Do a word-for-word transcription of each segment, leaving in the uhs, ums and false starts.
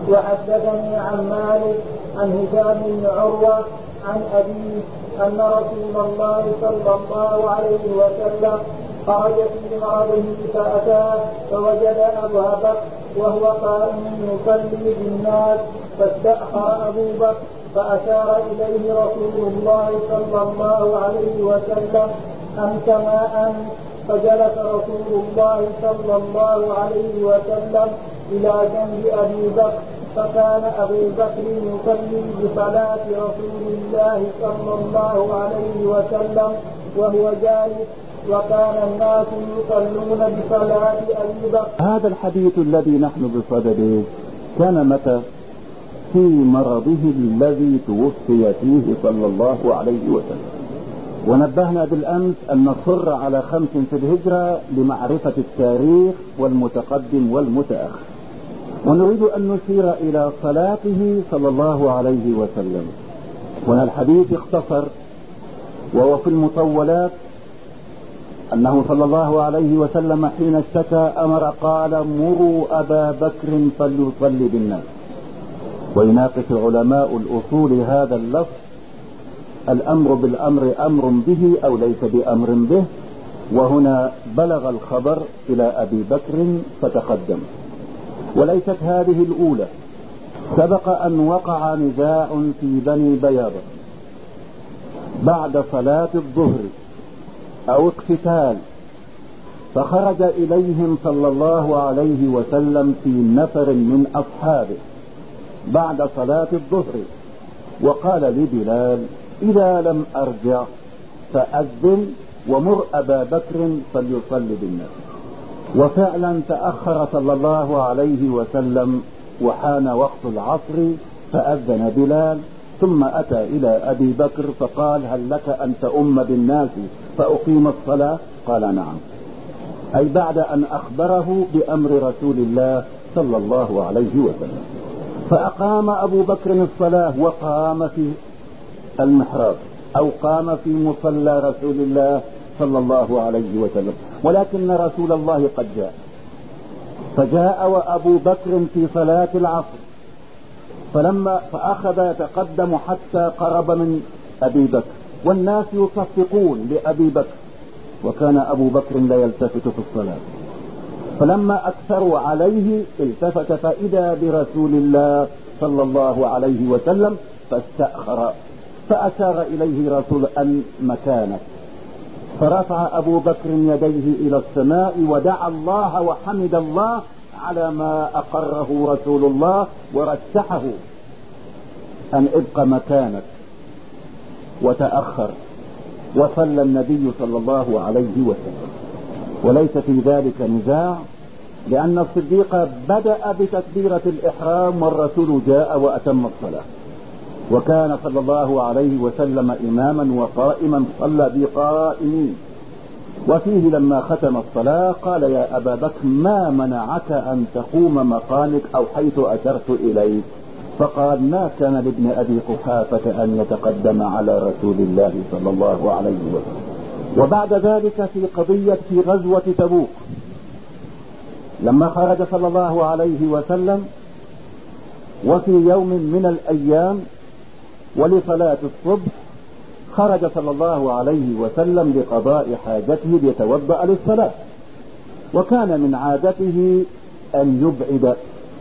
وحدثني عن مالك عن هشام بن عروة عن أبيه أن رسول الله صلى الله عليه وسلم خرج في مرضه فأتاه فوجد أبا بكر وهو قائم يصلي بالناس فاستأخر أبو بكر فأشار إليه رسول الله صلى الله عليه وسلم أنت ما أنت، فجلس رسول الله صلى الله عليه وسلم إلى جنب أبي بكر فكان أبو بكر يصلي بصلاة رسول الله صلى الله عليه وسلم وهو جالس وكان الناس يصلون بصلاة أبي بكر. هذا الحديث الذي نحن بصدده كان متى؟ في مرضه الذي توفي فيه صلى الله عليه وسلم. ونبهنا بالأمس أن نصر على خمس في الهجرة لمعرفة التاريخ والمتقدم والمتأخر، ونريد أن نشير إلى صلاته صلى الله عليه وسلم. هنا الحديث اختصر وهو في المطولات أنه صلى الله عليه وسلم حين اشتكى أمر قال مروا أبا بكر فليصلي بالناس. ويناقش علماء الأصول هذا اللفظ، الأمر بالأمر أمر به أو ليس بأمر به، وهنا بلغ الخبر إلى أبي بكر فتقدم. وليست هذه الأولى، سبق أن وقع نزاع في بني بياضة بعد صلاة الظهر أو اقتتال، فخرج إليهم صلى الله عليه وسلم في نفر من أصحابه بعد صلاة الظهر وقال لبلال إذا لم أرجع فأذن ومر أبا بكر فليصلي بالناس. وفعلا تأخر صلى الله عليه وسلم وحان وقت العصر فأذن بلال، ثم أتى إلى أبي بكر فقال هل لك أن تؤم بالناس فأقيم الصلاة؟ قال نعم، أي بعد أن أخبره بأمر رسول الله صلى الله عليه وسلم. فأقام أبو بكر الصلاة وقام في المحراب أو قام في مصلى رسول الله صلى الله عليه وسلم، ولكن رسول الله قد جاء، فجاء وأبو بكر في صلاة العصر، فلما فأخذ يتقدم حتى قرب من أبي بكر والناس يصفقون لأبي بكر، وكان أبو بكر لا يلتفت في الصلاة، فلما أكثروا عليه التفت فإذا برسول الله صلى الله عليه وسلم فاستأخر، فأشار إليه رسول أن مكانه، فرفع أبو بكر يديه إلى السماء ودعا الله وحمد الله على ما أقره رسول الله ورشحه أن ابقى مكانك، وتأخر وصلى النبي صلى الله عليه وسلم. وليس في ذلك نزاع، لأن الصديق بدأ بتكبيرة الإحرام والرسول جاء وأتم الصلاة، وكان صلى الله عليه وسلم إماما وقائما صلى بقائمين. وفيه لما ختم الصلاة قال يا أبا بكر ما منعك أن تقوم مقامك أو حيث أشرت إليك؟ فقال ما كان لابن أبي قحافة أن يتقدم على رسول الله صلى الله عليه وسلم. وبعد ذلك في قضية في غزوة تبوك لما خرج صلى الله عليه وسلم وفي يوم من الأيام ولصلاة الصبح خرج صلى الله عليه وسلم لقضاء حاجته ليتوضأ للصلاة، وكان من عادته أن يبعد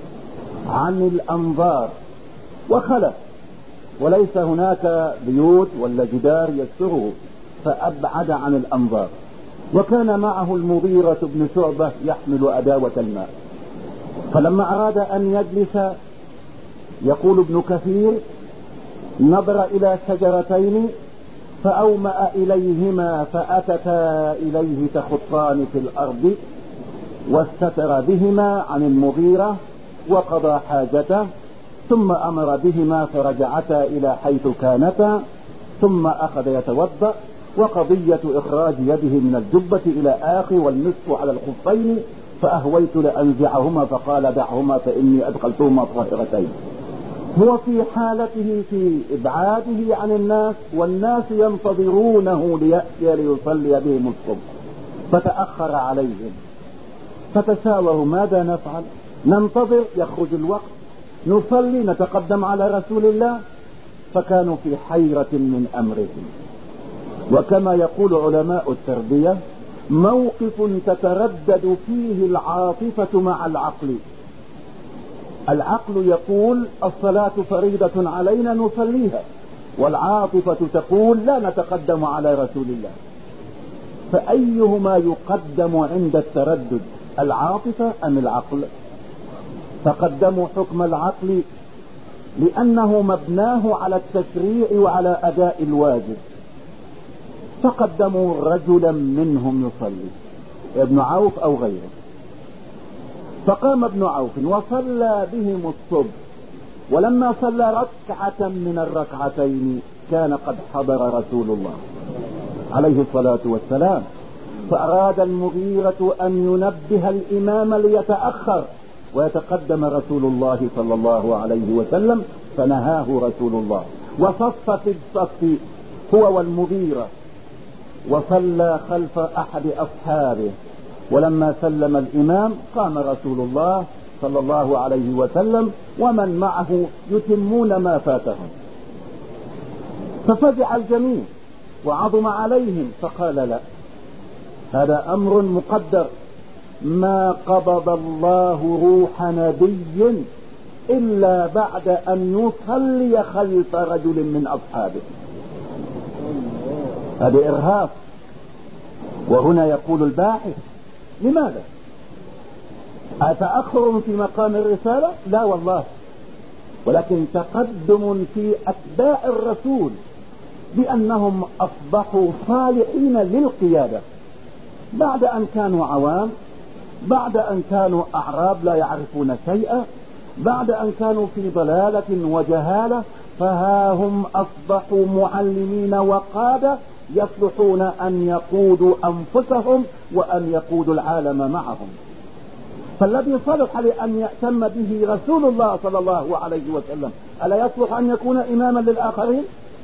عن الأنظار وخلف، وليس هناك بيوت ولا جدار يستره، فأبعد عن الأنظار. وكان معه المغيرة بن شعبة يحمل أداوة الماء، فلما أراد أن يجلس يقول ابن كثير نظر إلى شجرتين فأومأ إليهما فأتتا إليه تخطان في الأرض واستتر بهما عن المغيرة وقضى حاجته، ثم أمر بهما فرجعتا إلى حيث كانتا، ثم أخذ يتوضأ. وقضية إخراج يده من الجبة إلى آخر والنصف على الخفين، فأهويت لأنزعهما فقال دعهما فإني أدخلتهما طاهرتين. هو في حالته في إبعاده عن الناس والناس ينتظرونه ليأتي ليصلي بهم الصبح، فتأخر عليهم، فتساوروا ماذا نفعل؟ ننتظر يخرج الوقت نصلي نتقدم على رسول الله؟ فكانوا في حيرة من أمرهم. وكما يقول علماء التربية: موقف تتردد فيه العاطفة مع العقل. العقل يقول الصلاة فريضة علينا نصليها، والعاطفة تقول لا نتقدم على رسول الله. فأيهما يقدم عند التردد، العاطفة أم العقل؟ فقدموا حكم العقل لأنه مبناه على التشريع وعلى أداء الواجب، فقدموا رجلا منهم يصلي، ابن عوف أو غيره. فقام ابن عوف وصلى بهم الصبح، ولما صلى ركعة من الركعتين كان قد حضر رسول الله عليه الصلاة والسلام، فأراد المغيرة أن ينبه الإمام ليتأخر ويتقدم رسول الله صلى الله عليه وسلم، فنهاه رسول الله وصف في الصف هو والمغيرة، وصلى خلف أحد أصحابه. ولما سلم الإمام قام رسول الله صلى الله عليه وسلم ومن معه يتمون ما فاتهم، ففزع الجميع وعظم عليهم، فقال: لا، هذا أمر مقدر، ما قبض الله روح نبي إلا بعد أن يصلي خلف رجل من أصحابه. هذا إرهاق. وهنا يقول الباحث: لماذا؟ أتأخر في مقام الرسالة؟ لا والله، ولكن تقدم في أتباع الرسول بأنهم أصبحوا صالحين للقيادة بعد أن كانوا عوام، بعد أن كانوا أعراب لا يعرفون شيئا، بعد أن كانوا في ضلالة وجهالة، فها هم أصبحوا معلمين وقادة يصلحون أن يقودوا أنفسهم وأن يقودوا العالم معهم. فالذي صلح لأن يأتم به رسول الله صلى الله عليه وسلم ألا يصلح أن يكون إماما للآخرين؟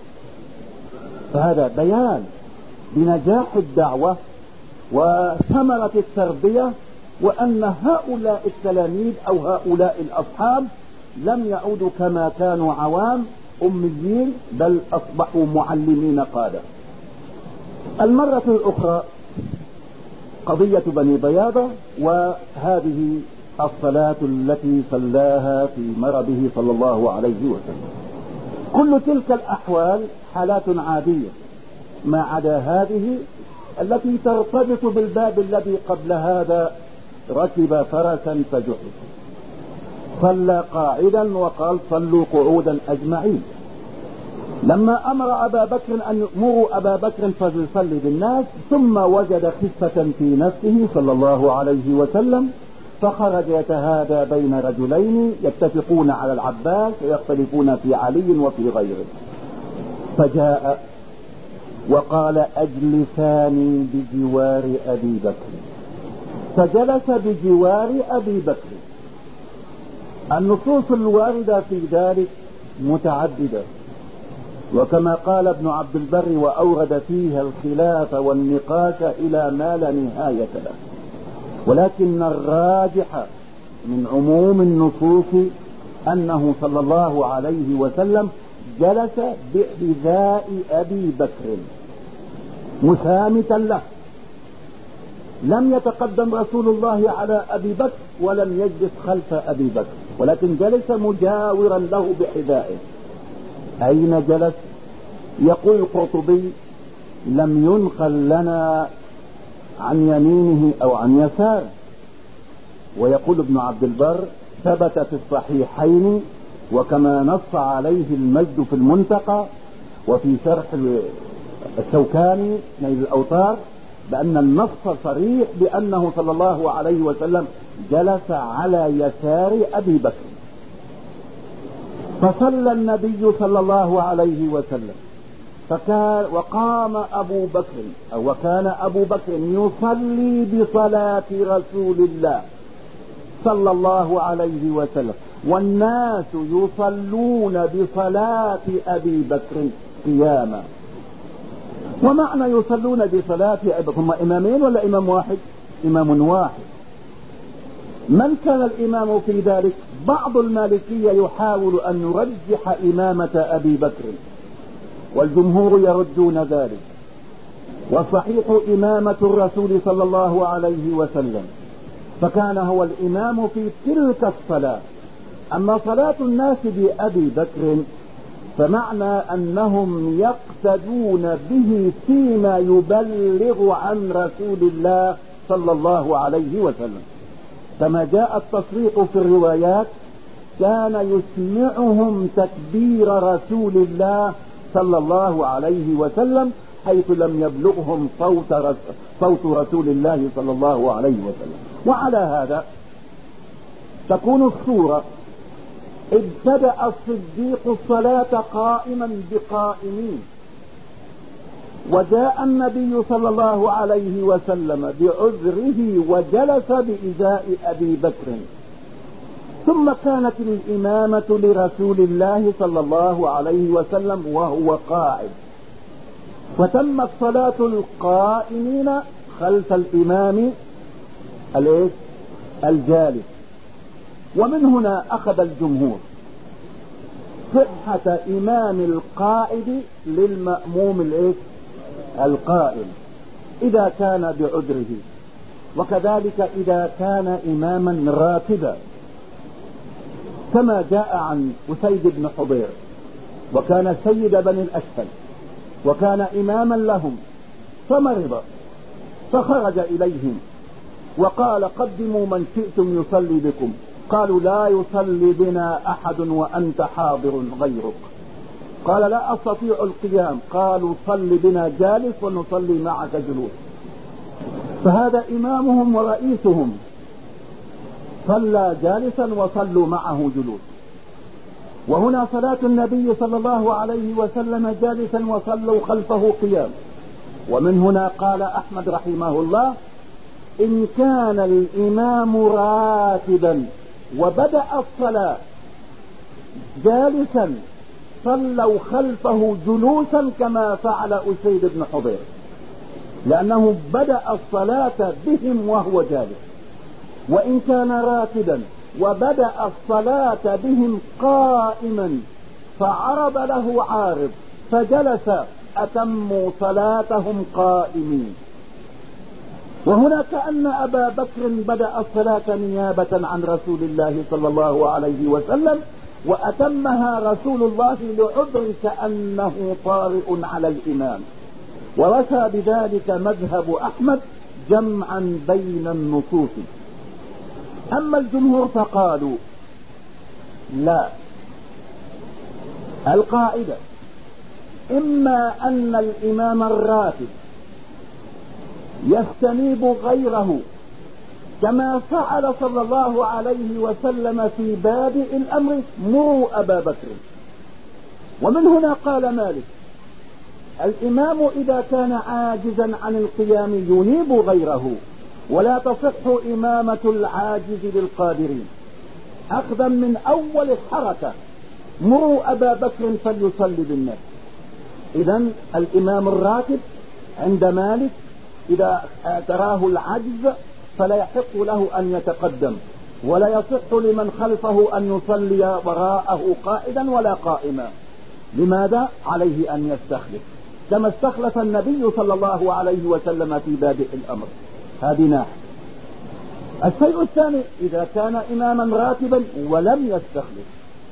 فهذا بيان بنجاح الدعوة وثمرة التربية، وأن هؤلاء التلاميذ أو هؤلاء الأصحاب لم يعودوا كما كانوا عوام أميين، بل أصبحوا معلمين قادة. المرة الأخرى قضية بني بياضة، وهذه الصلاة التي صلاها في مرضه صلى الله عليه وسلم. كل تلك الأحوال حالات عادية ما عدا هذه التي ترتبط بالباب الذي قبل هذا: ركب فرسا فجحف، صلى قاعدا وقال: صلوا قعودا أجمعين. لما أمر أبا بكر أن يأمروا أبا بكر فليصلي بالناس، ثم وجد خفة في نفسه صلى الله عليه وسلم، فخرج يتهادى بين رجلين يتفقون على العباس ويختلفون في علي وفي غيره، فجاء وقال: أجلساني بجوار أبي بكر، فجلس بجوار أبي بكر. النصوص الواردة في ذلك متعددة، وكما قال ابن عبد البر وأورد فيها الخلاف والنقاش إلى ما لا نهاية له، ولكن الراجح من عموم النصوص أنه صلى الله عليه وسلم جلس بحذاء أبي بكر مسامتا له، لم يتقدم رسول الله على أبي بكر ولم يجلس خلف أبي بكر، ولكن جلس مجاورا له بحذائه. أين جلس؟ يقول القرطبي: لم ينقل لنا عن يمينه أو عن يساره. ويقول ابن عبد البر: ثبت في الصحيحين، وكما نص عليه المجد في المنتقى وفي شرح الشوكاني نيل الأوطار، بأن النص صريح بأنه صلى الله عليه وسلم جلس على يسار أبي بكر. فصلى النبي صلى الله عليه وسلم، فكان وقام أبو بكر أو وكان أبو بكر يصلي بصلاة رسول الله صلى الله عليه وسلم، والناس يصلون بصلاة أبي بكر قياما. ومعنى يصلون بصلاة أبي بكر، هم إمامين ولا إمام واحد؟ إمام واحد. من كان الإمام في ذلك؟ بعض المالكية يحاول أن يرجح إمامة أبي بكر والجمهور يردون ذلك، وصحيح إمامة الرسول صلى الله عليه وسلم، فكان هو الإمام في تلك الصلاة. أما صلاة الناس بأبي بكر فمعنى أنهم يقتدون به فيما يبلغ عن رسول الله صلى الله عليه وسلم، كما جاء التصريح في الروايات كان يسمعهم تكبير رسول الله صلى الله عليه وسلم حيث لم يبلغهم صوت رسول, صوت رسول الله صلى الله عليه وسلم. وعلى هذا تكون الصورة: ابتدأ الصديق الصلاة قائما بقائمين، وجاء النبي صلى الله عليه وسلم بعذره وجلس بإزاء أبي بكر، ثم كانت الإمامة لرسول الله صلى الله عليه وسلم وهو قاعد، فتمت صلاة القائمين خلف الإمام الجالس. ومن هنا أخذ الجمهور صحة إمام القائد للمأموم القائم إذا كان بعذره، وكذلك إذا كان إماما راتبا، كما جاء عن أسيد بن حضير، وكان سيد بني الأشهل وكان إماما لهم، فمرض فخرج إليهم وقال: قدموا من شئتم يصلي بكم. قالوا: لا يصلي بنا أحد وأنت حاضر غيرك. قال: لا أستطيع القيام. قالوا: صل بنا جالس ونصلي معك جلوس. فهذا إمامهم ورئيسهم، صلى جالسا وصلوا معه جلوس. وهنا صلاة النبي صلى الله عليه وسلم جالسا وصلوا خلفه قيام. ومن هنا قال أحمد رحمه الله: إن كان الإمام راتبا وبدأ الصلاة جالسا صلوا خلفه جلوسا كما فعل أسيد بن حضير، لأنه بدأ الصلاة بهم وهو جالس. وإن كان راتبا وبدأ الصلاة بهم قائما فعرض له عارض فجلس، أتموا صلاتهم قائمين. وهنا كأن أبا بكر بدأ الصلاة نيابة عن رسول الله صلى الله عليه وسلم، وأتمها رسول الله لعذر كأنه طارئ على الإمام. ورثى بذلك مذهب أحمد جمعا بين النصوص. أما الجمهور فقالوا: لا، القاعدة إما أن الإمام الراتب يستنيب غيره كما فعل صلى الله عليه وسلم في بادئ الأمر: مروا أبا بكر. ومن هنا قال مالك: الإمام إذا كان عاجزا عن القيام ينيب غيره، ولا تصح إمامة العاجز للقادرين، أخذا من أول الحركة: مروا أبا بكر فليصلي بالناس. إذن الإمام الراتب عند مالك إذا تراه العجز فلا يحق له أن يتقدم، ولا يصح لمن خلفه أن يصلي وراءه قائدا ولا قائما. لماذا؟ عليه أن يستخلف كما استخلف النبي صلى الله عليه وسلم في بادئ الأمر. هذه ناحية. الشيء الثاني: إذا كان إماما راتبا ولم يستخلف.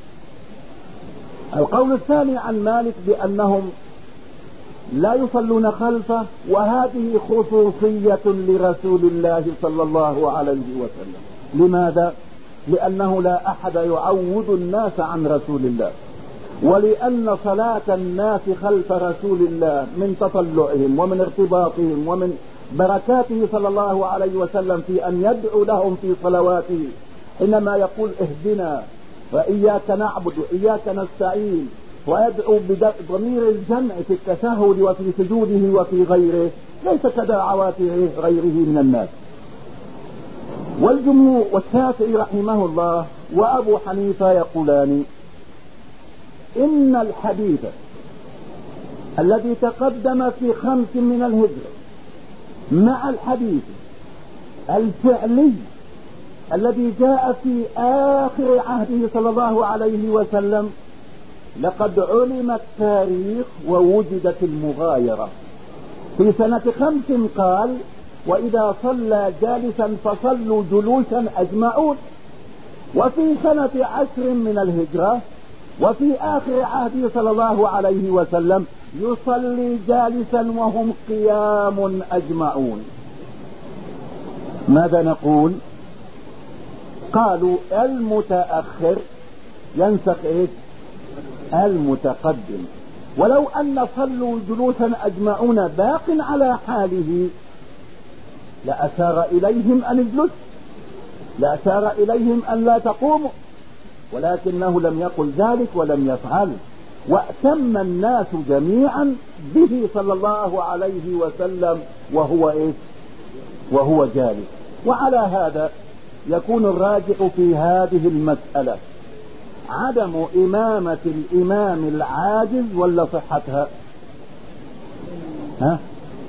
القول الثاني عن مالك بأنهم لا يصلون خلفه، وهذه خصوصية لرسول الله صلى الله عليه وسلم. لماذا؟ لأنه لا أحد يعود الناس عن رسول الله، ولأن صلاة الناس خلف رسول الله من تطلعهم ومن ارتباطهم ومن بركاته صلى الله عليه وسلم في أن يدعو لهم في صلواته، حينما يقول: اهدنا وإياك نعبد وإياك نستعين، ويدعو بضمير الجمع في التشهد وفي سجوده وفي غيره، ليس كدعوات غيره من الناس. والجمهور والشافعي رحمه الله وأبو حنيفة يقولان: إن الحديث الذي تقدم في خمس من الهجرة مع الحديث الفعلي الذي جاء في آخر عهده صلى الله عليه وسلم لقد علم التاريخ ووجدت المغايرة. في سنة خمس قال: وإذا صلى جالسا فصلوا جلوسا أجمعون. وفي سنة عشر من الهجرة وفي آخر عهده صلى الله عليه وسلم يصلي جالسا وهم قيام أجمعون. ماذا نقول؟ قالوا المتأخر ينسخ إيه؟ المتقدم. ولو أن صلوا جلوسا أجمعون باق على حاله لأشار إليهم أن اجلسوا، لأشار إليهم أن لا تقوموا، ولكنه لم يقل ذلك ولم يفعل، وأتم الناس جميعا به صلى الله عليه وسلم وهو إيه؟ وهو جالس. وعلى هذا يكون الراجح في هذه المسألة عدم إمامة الإمام العاجز ولا صحتها؟ ها؟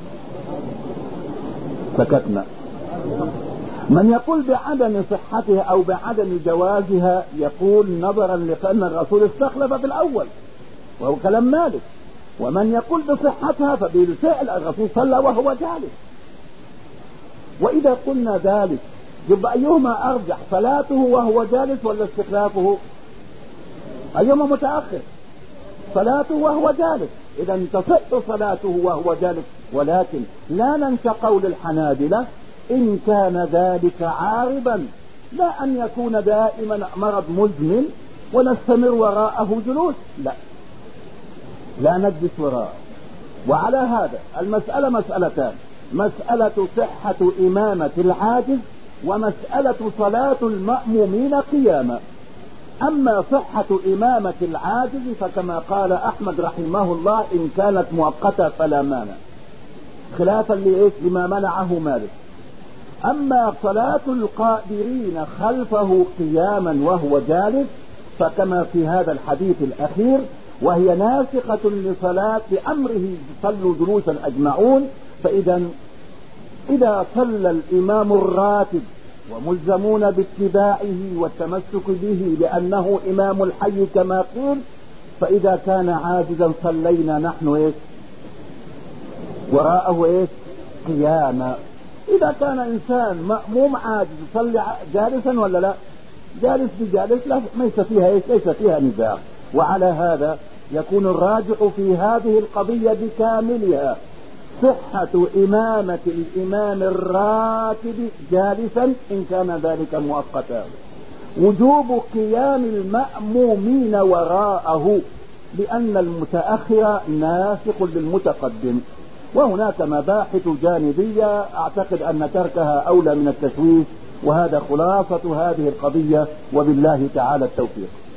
سكتنا. من يقول بعدم صحتها أو بعدم جوازها يقول نظرا لأن الرسول استخلف في الأول وهو كلام مالك، ومن يقول بصحتها فبالفعل الرسول صلى وهو جالس. وإذا قلنا ذلك يبقى أيهما أرجح، صلاته وهو جالس ولا استخلافه؟ أيهما متأخر؟ صلاته وهو جالس، إذا تصح صلاته وهو جالس. ولكن لا ننسى قول الحنابلة إن كان ذلك عارضا، لا أن يكون دائما مرض مزمن ونستمر وراءه جلوس، لا لا نجلس وراءه. وعلى هذا المسألة مسألتان: مسألة صحة إمامة العاجز ومسألة صلاة المأمومين قياما. أما صحة إمامة العاجز فكما قال أحمد رحمه الله إن كانت مؤقتة فلا مانع، خلافا لما منعه مالك. أما صلاة القادرين خلفه قياما وهو جالس فكما في هذا الحديث الأخير وهي ناسخة لصلاة أمره صلوا جلوسا أجمعون. فإذا إذا صلى الإمام الراتب وملزمون باتباعه والتمسك به لأنه إمام الحي كما قيل، فإذا كان عاجزا صلينا نحن إيه؟ وراءه إيه؟ قياما. إذا كان إنسان مأموم عاجز صلي جالسا ولا لا؟ جالس بجالس لا، ليس فيها إيه؟ ليس فيها نزاع. وعلى هذا يكون الراجح في هذه القضية بكاملها صحة إمامة الإمام الراتب جالسا إن كان ذلك مؤقتا، وجوب قيام المأمومين وراءه لأن المتأخر ناسخ للمتقدم. وهناك مباحث جانبية أعتقد أن تركها أولى من التشويش، وهذا خلاصة هذه القضية، وبالله تعالى التوفيق.